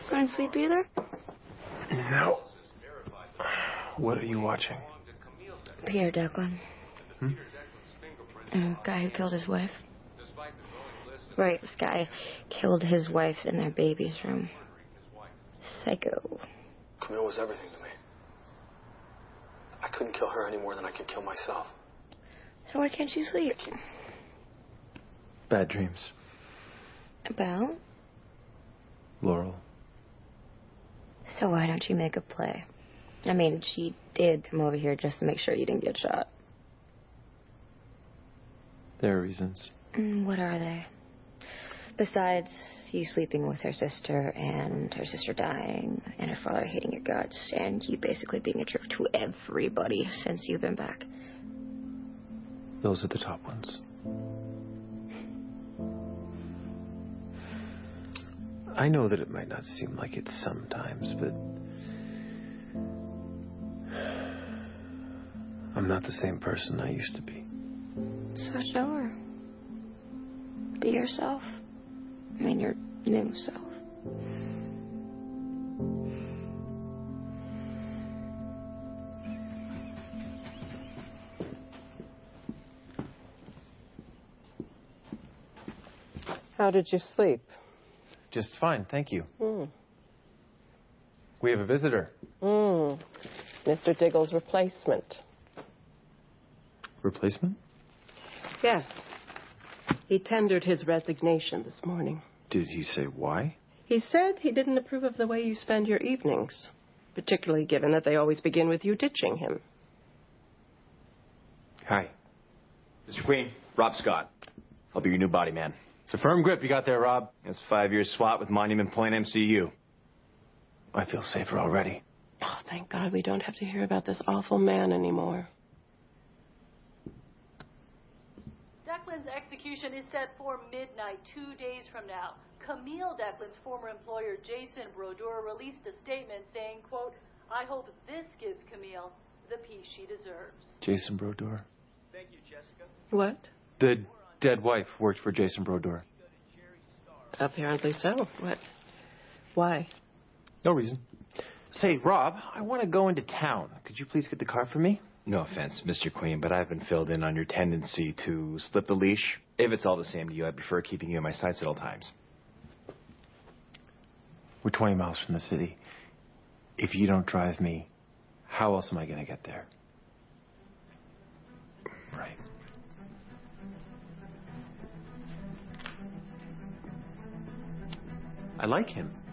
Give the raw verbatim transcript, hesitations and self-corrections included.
Couldn't sleep either? No. What are you watching? Peter Declan. Hmm? The guy who killed his wife. Right, this guy killed his wife in their baby's room. Psycho. Camille was everything to me. I couldn't kill her any more than I could kill myself. So why can't you sleep? Bad dreams. About? Laurel. So why don't you make a play? I mean, she did come over here just to make sure you didn't get shot. There are reasons. Mm, what are they? Besides you sleeping with her sister and her sister dying and her father hating your guts and you basically being a jerk to everybody since you've been back. Those are the top ones. I know that it might not seem like it sometimes, but I'm not the same person I used to be. So show her. Be yourself. I mean, your new self. How did you sleep? Just fine, thank you. Mm. We have a visitor. Mm. Mister Diggle's replacement. Replacement? Yes. He tendered his resignation this morning. Did he say why? He said he didn't approve of the way you spend your evenings, particularly given that they always begin with you ditching him. Hi. Mister Queen, Rob Scott. I'll be your new body man. It's a firm grip you got there, Rob. It's a five-year swat with Monument Point M C U. I feel safer already. Oh, thank God we don't have to hear about this awful man anymore. Declan's execution is set for midnight, two days from now. Camille Declan's former employer, Jason Brodeur, released a statement saying, quote, I hope this gives Camille the peace she deserves. Jason Brodeur. Thank you, Jessica. What? The dead wife worked for Jason Brodeur. Apparently so. What? Why? No reason. Say, Rob, I want to go into town. Could you please get the car for me? No offense, Mister Queen, but I've been filled in on your tendency to slip the leash. If it's all the same to you, I'd prefer keeping you in my sights at all times. We're twenty miles from the city. If you don't drive me, how else am I going to get there? Right. I like him.